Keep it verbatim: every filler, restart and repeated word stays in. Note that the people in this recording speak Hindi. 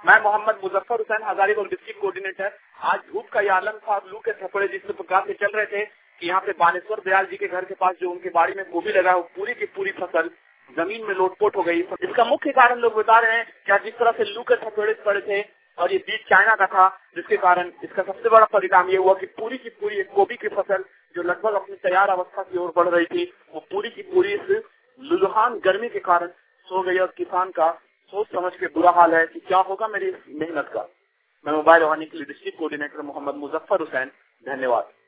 मैं मोहम्मद मुजफ्फर हुसैन हजारीबाग डिस्ट्रिक्ट कोऑर्डिनेटर। आज धूप का ये आलम था, लू के थपड़े जिस प्रकार से चल रहे थे कि यहाँ पे बानेश्वर दयाल जी के घर के पास जो उनके बाड़ी में गोभी लगा है, वो पूरी की पूरी फसल जमीन में लोटपोट हो गई। इसका मुख्य कारण लोग बता रहे हैं कि जिस तरह से लू के थपड़े पड़े थे और ये बीज चाइना का था, जिसके कारण इसका सबसे बड़ा परिणाम ये हुआ कि पूरी की पूरी एक गोभी की फसल जो लगभग अपनी तैयार अवस्था की ओर बढ़ रही थी, वो पूरी की पूरी इस लुलुहान गर्मी के कारण सो गई और किसान का सोच समझ के बुरा हाल है कि क्या होगा मेरी मेहनत का। मैं मोबाइल वानी के लिए डिस्ट्रिक्ट कोऑर्डिनेटर मोहम्मद मुजफ्फर हुसैन, धन्यवाद।